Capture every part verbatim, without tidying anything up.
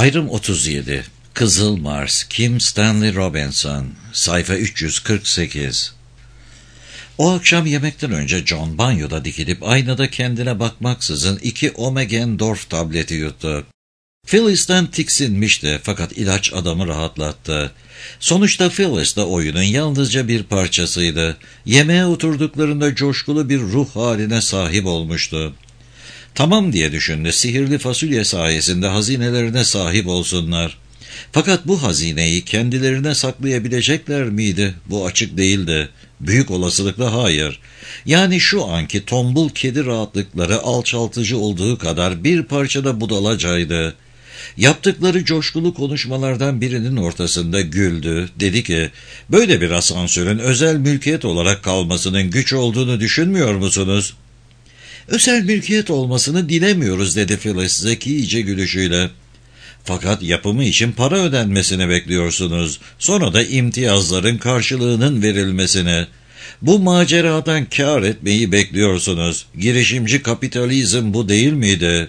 Ayrım otuz yedi. Kızıl Mars, Kim Stanley Robinson, sayfa üç yüz kırk sekiz. O akşam yemekten önce John banyoda dikilip aynada kendine bakmaksızın iki Omegendorf tableti yuttu. Phyllis'ten tiksinmişti fakat ilaç adamı rahatlattı. Sonuçta Phyllis de oyunun yalnızca bir parçasıydı. Yemeğe oturduklarında coşkulu bir ruh haline sahip olmuştu. Tamam diye düşündü, sihirli fasulye sayesinde hazinelerine sahip olsunlar. Fakat bu hazineyi kendilerine saklayabilecekler miydi? Bu açık değildi. Büyük olasılıkla hayır. Yani şu anki tombul kedi rahatlıkları alçaltıcı olduğu kadar bir parçada budalacaydı. Yaptıkları coşkulu konuşmalardan birinin ortasında güldü. Dedi ki, böyle bir asansörün özel mülkiyet olarak kalmasının güç olduğunu düşünmüyor musunuz? Özel mülkiyet olmasını dilemiyoruz dedi Phyllis zekice gülüşüyle. Fakat yapımı için para ödenmesini bekliyorsunuz. Sonra da imtiyazların karşılığının verilmesini. Bu maceradan kâr etmeyi bekliyorsunuz. Girişimci kapitalizm bu değil miydi?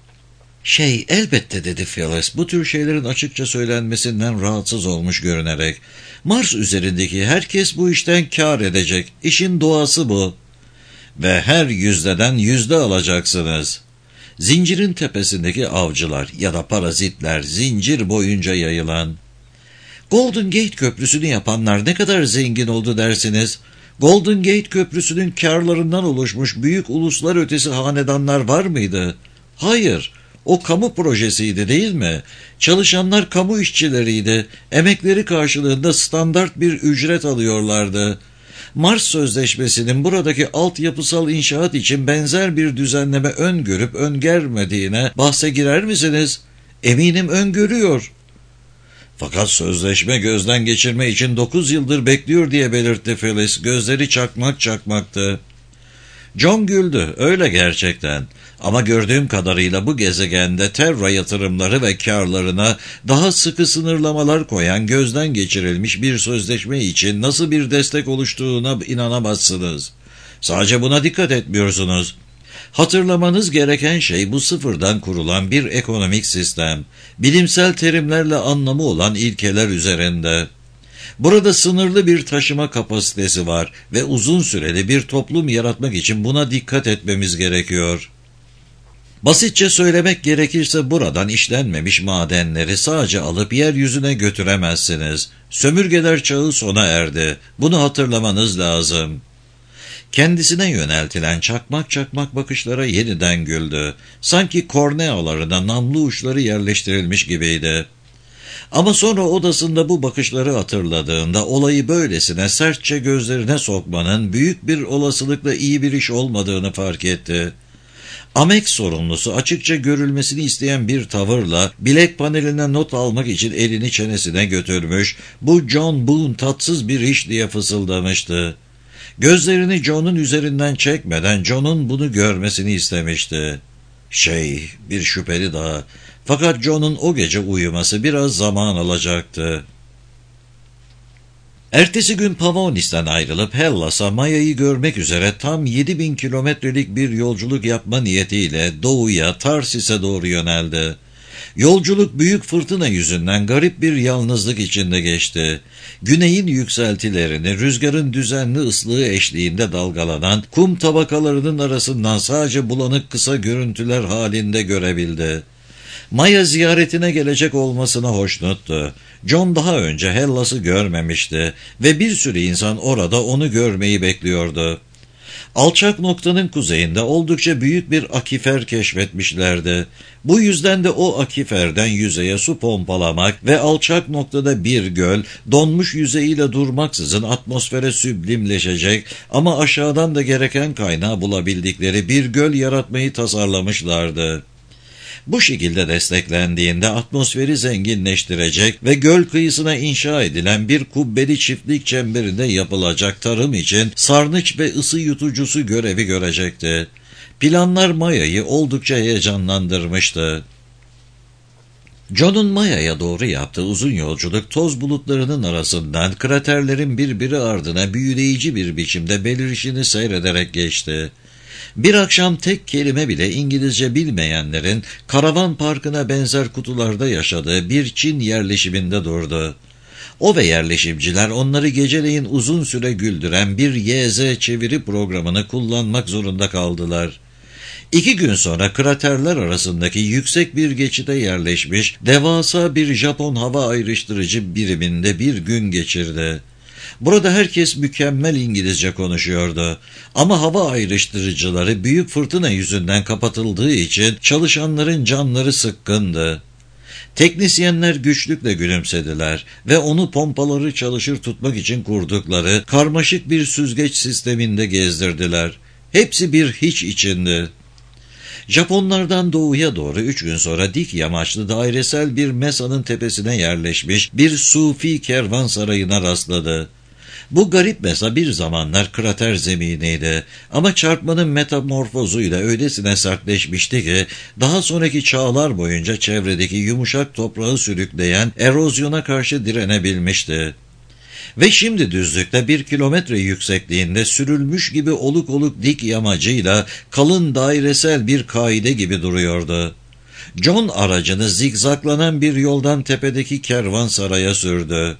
Şey, elbette dedi Phyllis, bu tür şeylerin açıkça söylenmesinden rahatsız olmuş görünerek. Mars üzerindeki herkes bu işten kâr edecek. İşin doğası bu. Ve her yüzdeden yüzde alacaksınız. Zincirin tepesindeki avcılar ya da parazitler, zincir boyunca yayılan. Golden Gate Köprüsü'nü yapanlar ne kadar zengin oldu dersiniz? Golden Gate Köprüsü'nün kârlarından oluşmuş büyük uluslar ötesi hanedanlar var mıydı? Hayır, o kamu projesiydi değil mi? Çalışanlar kamu işçileriydi. Emekleri karşılığında standart bir ücret alıyorlardı. Mars Sözleşmesi'nin buradaki altyapısal inşaat için benzer bir düzenleme öngörüp öngörmediğine bahse girer misiniz? Eminim öngörüyor. Fakat sözleşme gözden geçirme için dokuz yıldır bekliyor diye belirtti Phyllis. Gözleri çakmak çakmaktı. John güldü. Öyle gerçekten. Ama gördüğüm kadarıyla bu gezegende Terra yatırımları ve kârlarına daha sıkı sınırlamalar koyan gözden geçirilmiş bir sözleşme için nasıl bir destek oluştuğuna inanamazsınız. Sadece buna dikkat etmiyorsunuz. Hatırlamanız gereken şey bu sıfırdan kurulan bir ekonomik sistem. Bilimsel terimlerle anlamı olan ilkeler üzerinde. Burada sınırlı bir taşıma kapasitesi var ve uzun süreli bir toplum yaratmak için buna dikkat etmemiz gerekiyor. Basitçe söylemek gerekirse buradan işlenmemiş madenleri sadece alıp yeryüzüne götüremezsiniz. Sömürgeler çağı sona erdi. Bunu hatırlamanız lazım. Kendisine yöneltilen çakmak çakmak bakışlara yeniden güldü. Sanki kornealarına namlu uçları yerleştirilmiş gibiydi. Ama sonra odasında bu bakışları hatırladığında olayı böylesine sertçe gözlerine sokmanın büyük bir olasılıkla iyi bir iş olmadığını fark etti. Amex sorumlusu açıkça görülmesini isteyen bir tavırla bilek paneline not almak için elini çenesine götürmüş, bu John Boone tatsız bir iş diye fısıldamıştı. Gözlerini John'un üzerinden çekmeden John'un bunu görmesini istemişti. Şey, bir şüpheli daha. Fakat John'un o gece uyuması biraz zaman alacaktı. Ertesi gün Pavonis'ten ayrılıp Hellas'a Maya'yı görmek üzere tam yedi bin kilometrelik bir yolculuk yapma niyetiyle doğuya Tarsis'e doğru yöneldi. Yolculuk büyük fırtına yüzünden garip bir yalnızlık içinde geçti. Güneyin yükseltilerini rüzgarın düzenli ıslığı eşliğinde dalgalanan kum tabakalarının arasından sadece bulanık kısa görüntüler halinde görebildi. Maya ziyaretine gelecek olmasına hoşnuttu. John daha önce Hellas'ı görmemişti ve bir sürü insan orada onu görmeyi bekliyordu. Alçak noktanın kuzeyinde oldukça büyük bir akifer keşfetmişlerdi. Bu yüzden de o akiferden yüzeye su pompalamak ve alçak noktada bir göl, donmuş yüzeyiyle durmaksızın atmosfere süblimleşecek ama aşağıdan da gereken kaynağı bulabildikleri bir göl yaratmayı tasarlamışlardı. Bu şekilde desteklendiğinde atmosferi zenginleştirecek ve göl kıyısına inşa edilen bir kubbeli çiftlik çemberinde yapılacak tarım için sarnıç ve ısı yutucusu görevi görecekti. Planlar Maya'yı oldukça heyecanlandırmıştı. John'un Maya'ya doğru yaptığı uzun yolculuk toz bulutlarının arasından kraterlerin birbiri ardına büyüleyici bir biçimde belirişini seyrederek geçti. Bir akşam tek kelime bile İngilizce bilmeyenlerin karavan parkına benzer kutularda yaşadığı bir Çin yerleşiminde durdu. O ve yerleşimciler onları geceleyin uzun süre güldüren bir Y Z çeviri programını kullanmak zorunda kaldılar. İki gün sonra kraterler arasındaki yüksek bir geçide yerleşmiş devasa bir Japon hava ayrıştırıcı biriminde bir gün geçirdi. Burada herkes mükemmel İngilizce konuşuyordu. Ama hava ayrıştırıcıları büyük fırtına yüzünden kapatıldığı için çalışanların canları sıkkındı. Teknisyenler güçlükle gülümsediler ve onu pompaları çalışır tutmak için kurdukları karmaşık bir süzgeç sisteminde gezdirdiler. Hepsi bir hiç içindi. Japonlardan doğuya doğru üç gün sonra dik yamaçlı dairesel bir mesanın tepesine yerleşmiş bir Sufi kervansarayına rastladı. Bu garip mesa bir zamanlar krater zeminiydi ama çarpmanın metamorfozuyla öylesine sertleşmişti ki daha sonraki çağlar boyunca çevredeki yumuşak toprağı sürükleyen erozyona karşı direnebilmişti. Ve şimdi düzlükte bir kilometre yüksekliğinde sürülmüş gibi oluk oluk dik yamacıyla kalın dairesel bir kaide gibi duruyordu. John aracını zigzaklanan bir yoldan tepedeki kervansaraya sürdü.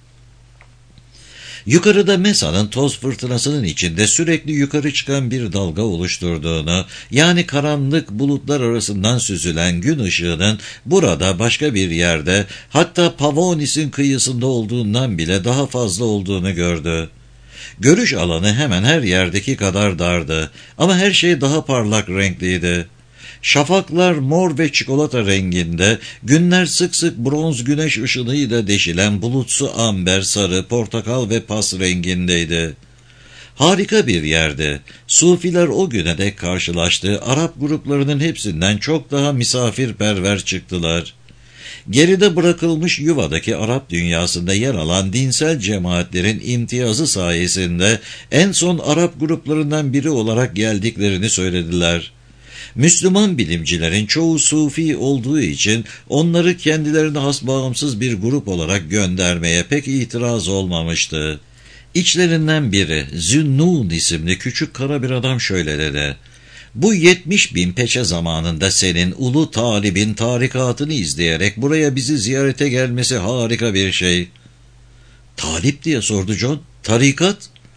Yukarıda Mesa'nın toz fırtınasının içinde sürekli yukarı çıkan bir dalga oluşturduğunu, yani karanlık bulutlar arasından süzülen gün ışığının burada başka bir yerde, hatta Pavonis'in kıyısında olduğundan bile daha fazla olduğunu gördü. Görüş alanı hemen her yerdeki kadar dardı ama her şey daha parlak renkliydi. Şafaklar mor ve çikolata renginde, günler sık sık bronz güneş ışınıyla deşilen bulutsu amber, sarı, portakal ve pas rengindeydi. Harika bir yerdi. Sufiler o güne dek karşılaştığı Arap gruplarının hepsinden çok daha misafirperver çıktılar. Geride bırakılmış yuvadaki Arap dünyasında yer alan dinsel cemaatlerin imtiyazı sayesinde en son Arap gruplarından biri olarak geldiklerini söylediler. Müslüman bilimcilerin çoğu Sufi olduğu için onları kendilerine has bağımsız bir grup olarak göndermeye pek itiraz olmamıştı. İçlerinden biri Zünnun isimli küçük kara bir adam şöyle dedi: "Bu yetmiş bin peçe zamanında senin Ulu Talib'in tarikatını izleyerek buraya bizi ziyarete gelmesi harika bir şey." "Talip?" diye sordu John. "Tarikat?"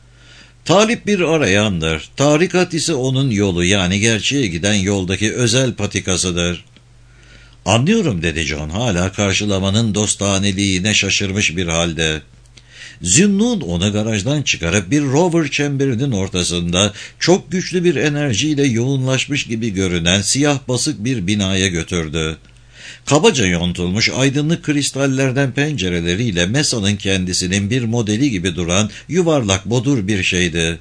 "Talip bir arayandır. Tarikat ise onun yolu, yani gerçeğe giden yoldaki özel patikasıdır." "Anlıyorum," dedi John, hala karşılamanın dostaneliğine şaşırmış bir halde. Zünnun onu garajdan çıkarıp bir rover çemberinin ortasında çok güçlü bir enerjiyle yoğunlaşmış gibi görünen siyah basık bir binaya götürdü. Kabaca yontulmuş aydınlık kristallerden pencereleriyle Mesa'nın kendisinin bir modeli gibi duran yuvarlak bodur bir şeydi.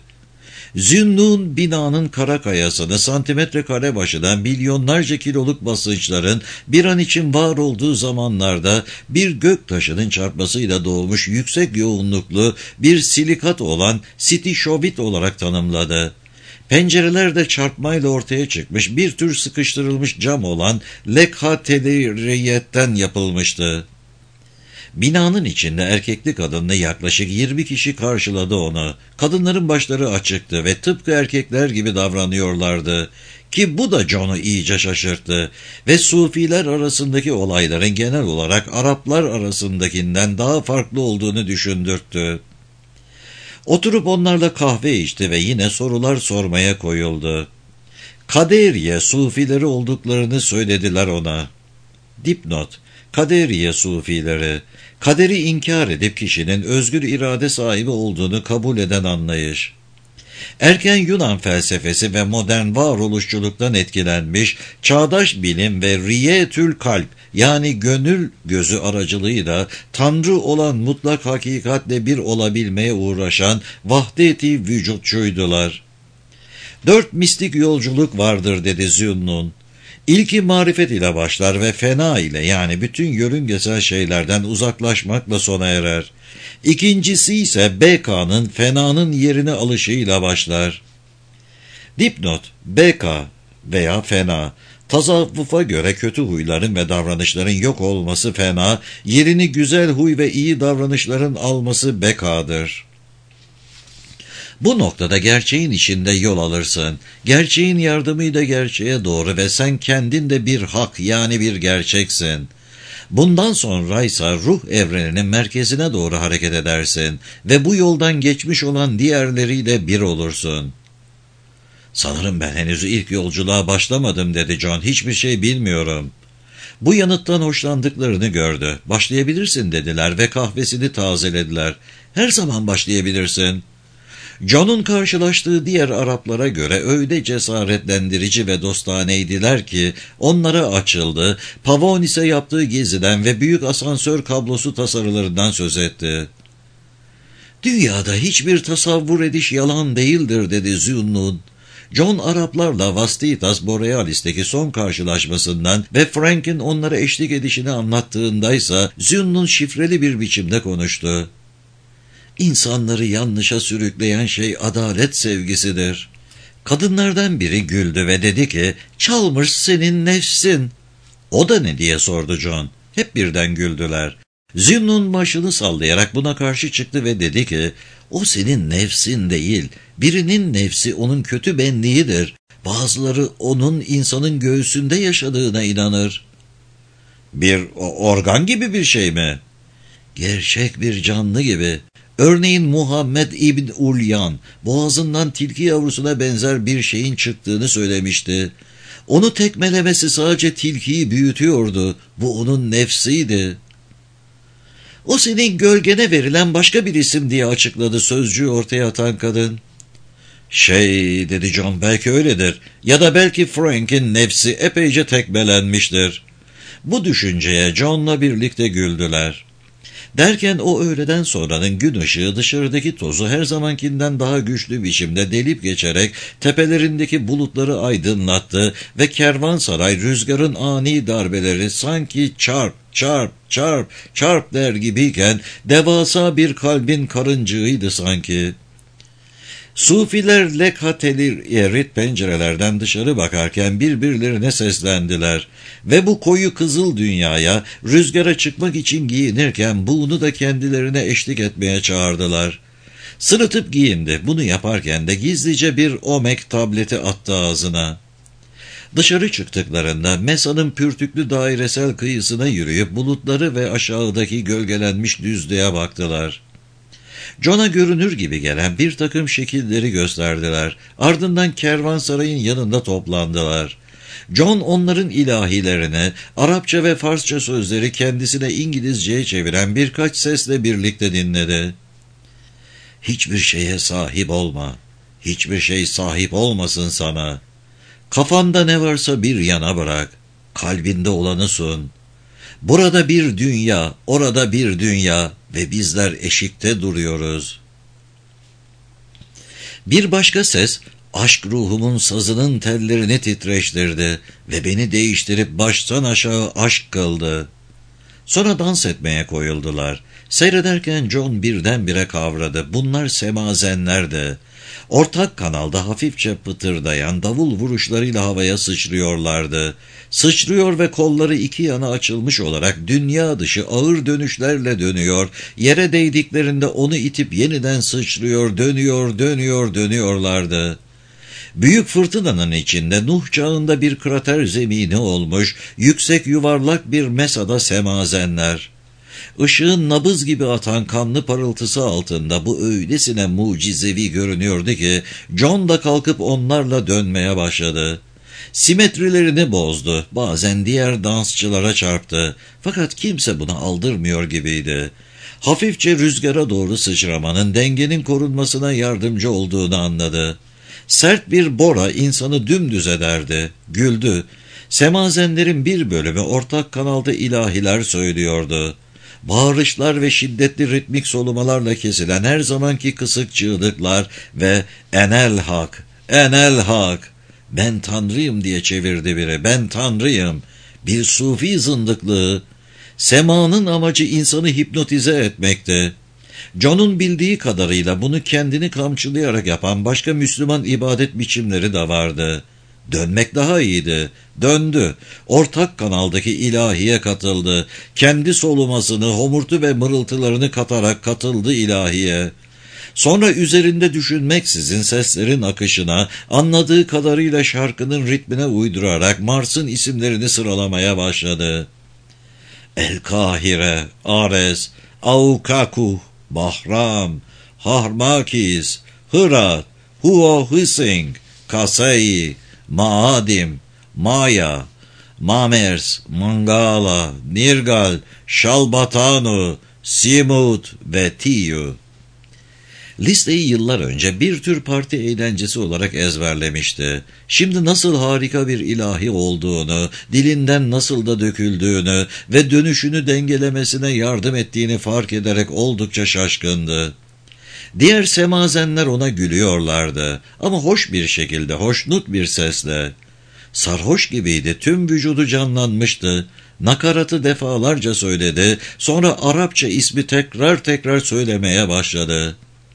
Zünnun binanın kara kayasını santimetre kare başına milyonlarca kiloluk basınçların bir an için var olduğu zamanlarda bir gök taşının çarpmasıyla doğmuş yüksek yoğunluklu bir silikat olan stişovit olarak tanımladı. Pencerelerde çarpmayla ortaya çıkmış bir tür sıkıştırılmış cam olan lekha-teleriyetten yapılmıştı. Binanın içinde erkekli kadınlı yaklaşık yirmi kişi karşıladı onu. Kadınların başları açıktı ve tıpkı erkekler gibi davranıyorlardı. Ki bu da John'u iyice şaşırttı ve Sufiler arasındaki olayların genel olarak Araplar arasındakinden daha farklı olduğunu düşündürttü. Oturup onlarla kahve içti ve yine sorular sormaya koyuldu. Kaderiye Sufileri olduklarını söylediler ona. Dipnot: Kaderiye Sufileri, kaderi inkar edip kişinin özgür irade sahibi olduğunu kabul eden anlayış. Erken Yunan felsefesi ve modern varoluşçuluktan etkilenmiş, çağdaş bilim ve riyetül kalp, yani gönül gözü aracılığıyla Tanrı olan mutlak hakikatle bir olabilmeye uğraşan vahdet-i vücutçuydular. Dört mistik yolculuk vardır, dedi Zünnun. İlki marifet ile başlar ve fena ile, yani bütün yörüngesel şeylerden uzaklaşmakla sona erer. İkincisi ise Beka'nın fenanın yerini alışıyla başlar. Dipnot: Beka veya fena, tasavvufa göre kötü huyların ve davranışların yok olması fena, yerini güzel huy ve iyi davranışların alması bekadır. Bu noktada gerçeğin içinde yol alırsın. Gerçeğin yardımıyla gerçeğe doğru ve sen kendin de bir hak yani bir gerçeksin. Bundan sonra ise ruh evreninin merkezine doğru hareket edersin ve bu yoldan geçmiş olan diğerleriyle bir olursun. Sanırım ben henüz ilk yolculuğa başlamadım dedi John. Hiçbir şey bilmiyorum. Bu yanıttan hoşlandıklarını gördü. Başlayabilirsin dediler ve kahvesini tazelediler. Her zaman başlayabilirsin. John'un karşılaştığı diğer Araplara göre öyle cesaretlendirici ve dostaneydiler ki onlara açıldı, Pavonis'e yaptığı geziden ve büyük asansör kablosu tasarılarından söz etti. Dünyada hiçbir tasavvur ediş yalan değildir dedi Zünnun. John Araplarla Vastitas Borealis'teki son karşılaşmasından ve Frank'in onlara eşlik edişini anlattığındaysa Zünnun şifreli bir biçimde konuştu. İnsanları yanlışa sürükleyen şey adalet sevgisidir. Kadınlardan biri güldü ve dedi ki, çalmış senin nefsin. O da ne diye sordu John. Hep birden güldüler. Zünnun başını sallayarak buna karşı çıktı ve dedi ki, o senin nefsin değil, birinin nefsi onun kötü benliğidir. Bazıları onun insanın göğsünde yaşadığına inanır. Bir organ gibi bir şey mi? Gerçek bir canlı gibi. Örneğin Muhammed İbn Ulyan, boğazından tilki yavrusuna benzer bir şeyin çıktığını söylemişti. Onu tekmelemesi sadece tilkiyi büyütüyordu. Bu onun nefsiydi. O senin gölgene verilen başka bir isim diye açıkladı sözcüğü ortaya atan kadın. Şey dedi John, belki öyledir. Ya da belki Frank'in nefsi epeyce tekmelenmiştir. Bu düşünceye John'la birlikte güldüler. Derken o öğleden sonranın gün ışığı dışarıdaki tozu her zamankinden daha güçlü biçimde delip geçerek tepelerindeki bulutları aydınlattı ve kervansaray rüzgarın ani darbeleri sanki çarp, çarp, çarp, çarp der gibiyken devasa bir kalbin karıncığıydı sanki. Sufiler lekateli erit pencerelerden dışarı bakarken birbirlerine seslendiler ve bu koyu kızıl dünyaya rüzgara çıkmak için giyinirken bunu da kendilerine eşlik etmeye çağırdılar. Sırıtıp giyindi. Bunu yaparken de gizlice bir omek tableti attı ağzına. Dışarı çıktıklarında Mesa'nın pürtüklü dairesel kıyısına yürüyüp bulutları ve aşağıdaki gölgelenmiş düzlüğe baktılar. John'a görünür gibi gelen bir takım şekilleri gösterdiler. Ardından kervansarayın yanında toplandılar. John onların ilahilerini, Arapça ve Farsça sözleri kendisine İngilizceye çeviren birkaç sesle birlikte dinledi. Hiçbir şeye sahip olma, hiçbir şey sahip olmasın sana. Kafanda ne varsa bir yana bırak, kalbinde olanı sun. Burada bir dünya, orada bir dünya ve bizler eşikte duruyoruz. Bir başka ses, aşk ruhumun sazının tellerini titreştirdi ve beni değiştirip baştan aşağı aşk kıldı. Sonra dans etmeye koyuldular. Seyrederken John birdenbire kavradı. Bunlar semazenlerdi. Ortak kanalda hafifçe pıtırdayan davul vuruşlarıyla havaya sıçrıyorlardı. Sıçrıyor ve kolları iki yana açılmış olarak dünya dışı ağır dönüşlerle dönüyor, yere değdiklerinde onu itip yeniden sıçrıyor, dönüyor, dönüyor, dönüyorlardı. Büyük fırtınanın içinde Nuh çağında bir krater zemini olmuş, yüksek yuvarlak bir mesada semazenler. Işığın nabız gibi atan kanlı parıltısı altında bu öylesine mucizevi görünüyordu ki John da kalkıp onlarla dönmeye başladı. Simetrilerini bozdu, bazen diğer dansçılara çarptı. Fakat kimse buna aldırmıyor gibiydi. Hafifçe rüzgara doğru sıçramanın dengenin korunmasına yardımcı olduğunu anladı. Sert bir bora insanı dümdüz ederdi. Güldü. Semazenlerin bir bölümü ortak kanalda ilahiler söylüyordu. Bağırışlar ve şiddetli ritmik solumalarla kesilen her zamanki kısık çığlıklar ve enel hak, enel hak, ben tanrıyım diye çevirdi biri, ben tanrıyım, bir sufi zındıklığı. Semanın amacı insanı hipnotize etmekti. John'un bildiği kadarıyla bunu kendini kamçılayarak yapan başka Müslüman ibadet biçimleri de vardı. Dönmek daha iyiydi. Döndü. Ortak kanaldaki ilahiye katıldı. Kendi solumasını, homurtu ve mırıltılarını katarak katıldı ilahiye. Sonra üzerinde düşünmeksizin seslerin akışına, anladığı kadarıyla şarkının ritmine uydurarak Mars'ın isimlerini sıralamaya başladı. El-Kahire, Ares, Aukaku, Bahram, Harmakis, Hırat, Huo-Hısing, Kasey, Maadim, Maya, Mamers, Mangala, Nirgal, Şalbatanu, Simut ve Tiyu. Listeyi yıllar önce bir tür parti eğlencesi olarak ezberlemişti. Şimdi nasıl harika bir ilahi olduğunu, dilinden nasıl da döküldüğünü ve dönüşünü dengelemesine yardım ettiğini fark ederek oldukça şaşkındı. Diğer semazenler ona gülüyorlardı ama hoş bir şekilde, hoşnut bir sesle. Sarhoş gibiydi, tüm vücudu canlanmıştı. Nakaratı defalarca söyledi, sonra Arapça ismi tekrar tekrar söylemeye başladı.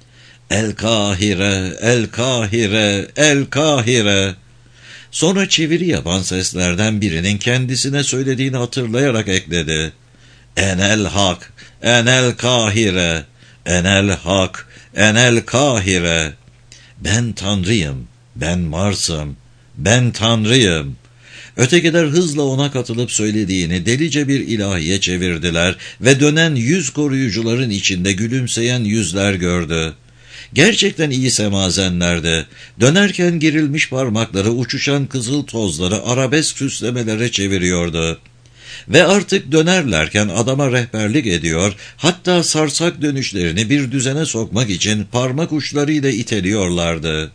El-Kahire, El-Kahire, El-Kahire. Sonra çeviri yapan seslerden birinin kendisine söylediğini hatırlayarak ekledi. Enel Hak, Enel Kahire, Enel Hak, Enel Kahire. Ben Tanrıyım, ben Mars'ım, ben Tanrıyım. Ötekiler hızla ona katılıp söylediğini delice bir ilahiye çevirdiler ve dönen yüz koruyucuların içinde gülümseyen yüzler gördü. Gerçekten iyi semazenlerdi. Dönerken gerilmiş parmakları uçuşan kızıl tozları arabesk süslemelere çeviriyordu. Ve artık dönerlerken adama rehberlik ediyor, hatta sarsak dönüşlerini bir düzene sokmak için parmak uçlarıyla iteliyorlardı.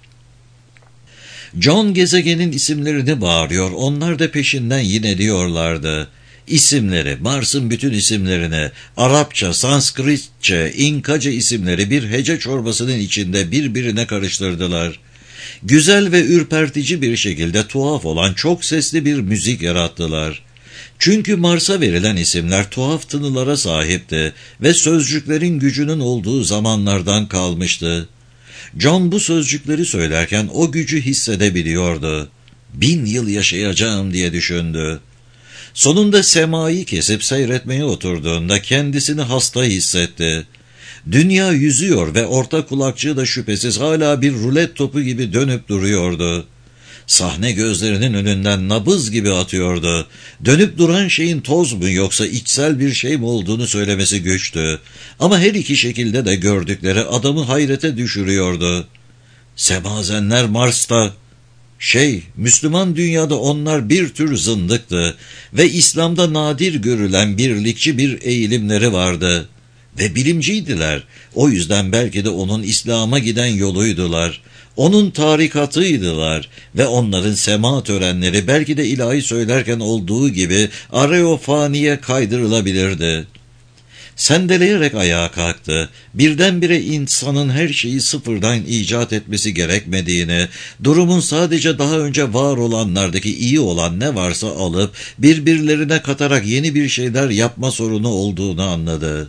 John gezegenin isimlerini bağırıyor, onlar da peşinden yineliyorlardı. İsimleri, Mars'ın bütün isimlerini, Arapça, Sanskritçe, İnkaca isimleri bir hece çorbasının içinde birbirine karıştırdılar. Güzel ve ürpertici bir şekilde tuhaf olan çok sesli bir müzik yarattılar. Çünkü Mars'a verilen isimler tuhaf tınılara sahipti ve sözcüklerin gücünün olduğu zamanlardan kalmıştı. John bu sözcükleri söylerken o gücü hissedebiliyordu. Bin yıl yaşayacağım diye düşündü. Sonunda semayı kesip seyretmeye oturduğunda kendisini hasta hissetti. Dünya yüzüyor ve orta kulakçığı da şüphesiz hala bir rulet topu gibi dönüp duruyordu. Sahne gözlerinin önünden nabız gibi atıyordu. Dönüp duran şeyin toz mu yoksa içsel bir şey mi olduğunu söylemesi güçtü. Ama her iki şekilde de gördükleri adamı hayrete düşürüyordu. Semazenler Mars'ta. Şey, Müslüman dünyada onlar bir tür zındıktı ve İslam'da nadir görülen birlikçi bir eğilimleri vardı. Ve bilimciydiler. O yüzden belki de onun İslam'a giden yoluydular. Onun tarikatıydılar ve onların sema törenleri belki de ilahi söylerken olduğu gibi areofaniye kaydırılabilirdi. Sendeleyerek ayağa kalktı. Birdenbire insanın her şeyi sıfırdan icat etmesi gerekmediğini, durumun sadece daha önce var olanlardaki iyi olan ne varsa alıp birbirlerine katarak yeni bir şeyler yapma sorunu olduğunu anladı.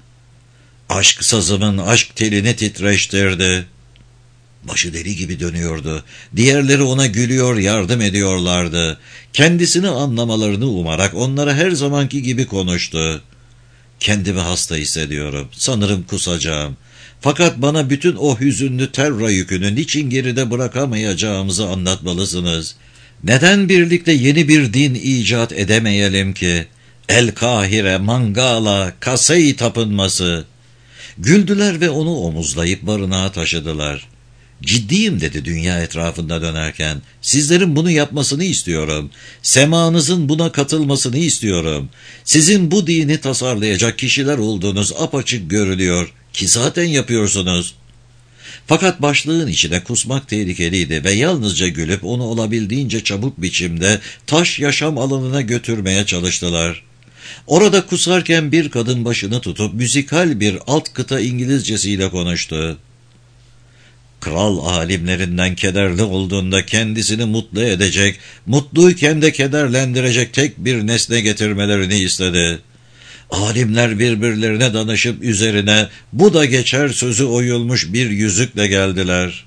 Aşk sazımın aşk telini titreştirdi. Başı deli gibi dönüyordu. Diğerleri ona gülüyor, yardım ediyorlardı. Kendisini anlamalarını umarak onlara her zamanki gibi konuştu. Kendimi hasta hissediyorum. Sanırım kusacağım. Fakat bana bütün o hüzünlü terra yükünü niçin geride bırakamayacağımızı anlatmalısınız. Neden birlikte yeni bir din icat edemeyelim ki? El-Kahire, Mangala, Kasey tapınması. Güldüler ve onu omuzlayıp barınağa taşıdılar. Ciddiyim dedi dünya etrafında dönerken. Sizlerin bunu yapmasını istiyorum. Semanızın buna katılmasını istiyorum. Sizin bu dini tasarlayacak kişiler olduğunuz apaçık görülüyor ki zaten yapıyorsunuz. Fakat başlığın içine kusmak tehlikeliydi ve yalnızca gülüp onu olabildiğince çabuk biçimde taş yaşam alanına götürmeye çalıştılar. Orada kusarken bir kadın başını tutup müzikal bir alt kıta İngilizcesiyle konuştu. Kral alimlerinden kederli olduğunda kendisini mutlu edecek, mutluyken de kederlendirecek tek bir nesne getirmelerini istedi. Alimler birbirlerine danışıp üzerine bu da geçer sözü oyulmuş bir yüzükle geldiler.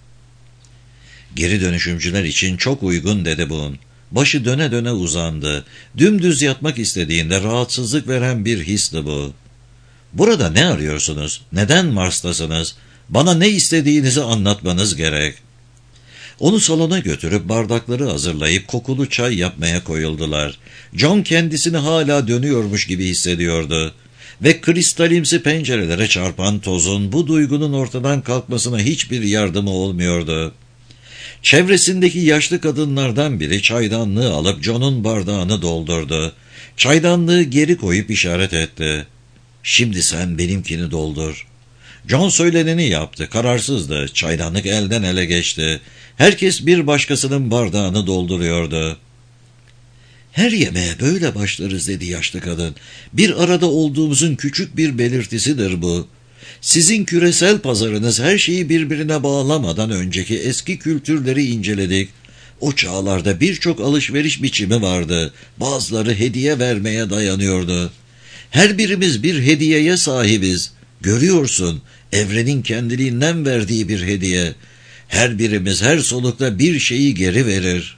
Geri dönüşümcüler için çok uygun dedi bunun. Başı döne döne uzandı. Dümdüz yatmak istediğinde rahatsızlık veren bir histi bu. Burada ne arıyorsunuz? Neden Mars'tasınız? Bana ne istediğinizi anlatmanız gerek. Onu salona götürüp bardakları hazırlayıp kokulu çay yapmaya koyuldular. John kendisini hala dönüyormuş gibi hissediyordu. Ve kristalimsi pencerelere çarpan tozun bu duygunun ortadan kalkmasına hiçbir yardımı olmuyordu. Çevresindeki yaşlı kadınlardan biri çaydanlığı alıp John'un bardağını doldurdu. Çaydanlığı geri koyup işaret etti. Şimdi sen benimkini doldur. John söyleneni yaptı. Kararsızdı. Çaydanlık elden ele geçti. Herkes bir başkasının bardağını dolduruyordu. Her yemeğe böyle başlarız dedi yaşlı kadın. Bir arada olduğumuzun küçük bir belirtisidir bu. Sizin küresel pazarınız her şeyi birbirine bağlamadan önceki eski kültürleri inceledik. O çağlarda birçok alışveriş biçimi vardı. Bazıları hediye vermeye dayanıyordu. Her birimiz bir hediyeye sahibiz. Görüyorsun, evrenin kendiliğinden verdiği bir hediye. Her birimiz her solukta bir şeyi geri verir.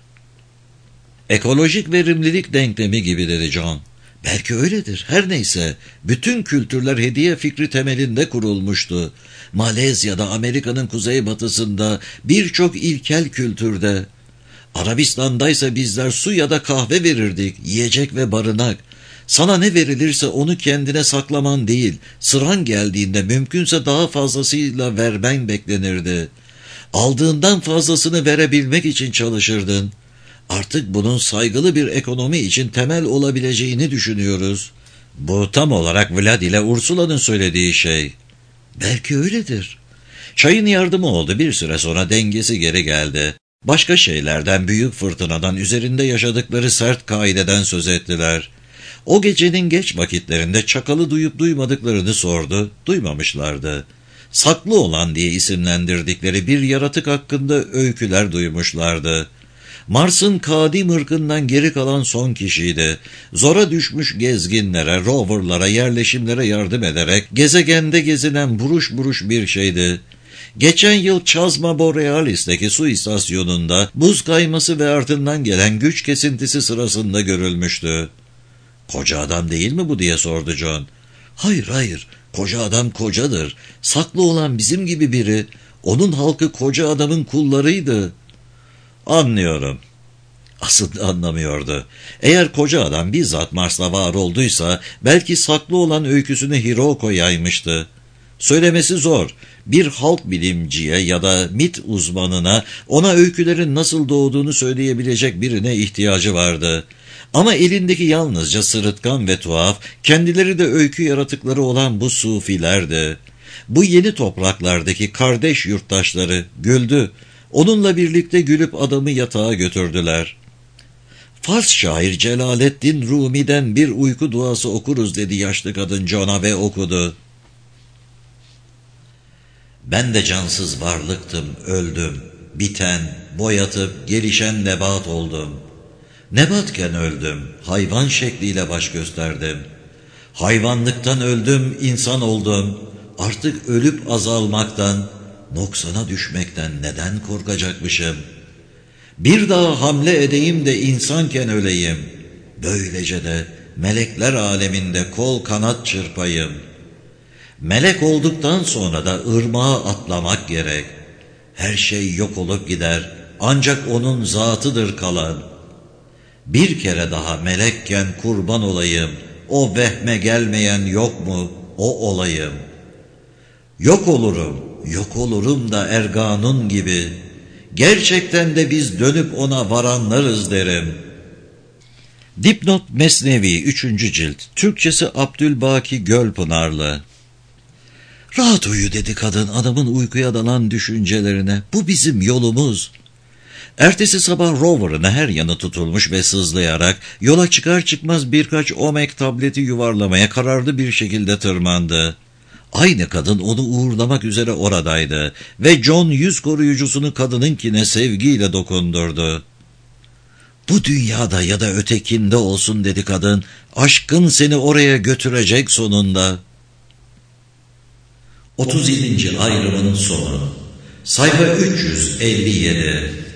Ekolojik verimlilik denklemi gibi dedi John. Belki öyledir. Her neyse, bütün kültürler hediye fikri temelinde kurulmuştu. Malezya'da, Amerika'nın kuzeybatısında, birçok ilkel kültürde. Arabistan'daysa bizler su ya da kahve verirdik, yiyecek ve barınak. Sana ne verilirse onu kendine saklaman değil, sıran geldiğinde mümkünse daha fazlasıyla vermen beklenirdi. Aldığından fazlasını verebilmek için çalışırdın. Artık bunun saygılı bir ekonomi için temel olabileceğini düşünüyoruz. Bu tam olarak Vlad ile Ursula'nın söylediği şey. Belki öyledir. Çayın yardımı oldu. Bir süre sonra dengesi geri geldi. Başka şeylerden, büyük fırtınadan, üzerinde yaşadıkları sert kaideden söz ettiler. O gecenin geç vakitlerinde çakalı duyup duymadıklarını sordu. Duymamışlardı. Saklı olan diye isimlendirdikleri bir yaratık hakkında öyküler duymuşlardı. Mars'ın kadim ırkından geri kalan son kişiydi. Zora düşmüş gezginlere, roverlara, yerleşimlere yardım ederek gezegende gezinen buruş buruş bir şeydi. Geçen yıl Chasma Borealis'teki su istasyonunda buz kayması ve ardından gelen güç kesintisi sırasında görülmüştü. Koca adam değil mi bu diye sordu John. Hayır hayır, koca adam kocadır. Saklı olan bizim gibi biri. Onun halkı koca adamın kullarıydı. Anlıyorum. Aslında anlamıyordu. Eğer koca adam bizzat Mars'ta var olduysa belki saklı olan öyküsünü Hiroko yaymıştı. Söylemesi zor. Bir halk bilimciye ya da mit uzmanına ona öykülerin nasıl doğduğunu söyleyebilecek birine ihtiyacı vardı. Ama elindeki yalnızca sırıtkan ve tuhaf, kendileri de öykü yaratıkları olan bu sufilerdi. Bu yeni topraklardaki kardeş yurttaşları güldü. Onunla birlikte gülüp adamı yatağa götürdüler. Fars şair Celaleddin Rumi'den bir uyku duası okuruz dedi yaşlı kadın John'a ve okudu. Ben de cansız varlıktım, öldüm. Biten, boyatıp gelişen nebat oldum. Nebatken öldüm, hayvan şekliyle baş gösterdim. Hayvanlıktan öldüm, insan oldum. Artık ölüp azalmaktan, noksana düşmekten neden korkacakmışım? Bir daha hamle edeyim de insanken öleyim. Böylece de melekler aleminde kol kanat çırpayım. Melek olduktan sonra da ırmağa atlamak gerek. Her şey yok olup gider, ancak onun zatıdır kalan. Bir kere daha melekken kurban olayım, o vehme gelmeyen yok mu, o olayım. Yok olurum, yok olurum da Erganun gibi. Gerçekten de biz dönüp ona varanlarız derim. Dipnot Mesnevi üçüncü cilt. Türkçesi Abdülbaki Gölpınarlı. Rahat uyu dedi kadın adamın uykuya dalan düşüncelerine. Bu bizim yolumuz. Ertesi sabah rover'ına her yanı tutulmuş ve sızlayarak yola çıkar çıkmaz birkaç Omek tableti yuvarlamaya kararlı bir şekilde tırmandı. Aynı kadın onu uğurlamak üzere oradaydı ve John yüz koruyucusunu kadınınkine sevgiyle dokundurdu. Bu dünyada ya da ötekinde olsun dedi kadın, aşkın seni oraya götürecek sonunda. otuz yedinci ayrımın sonu. Sayfa üç yüz elli yedi.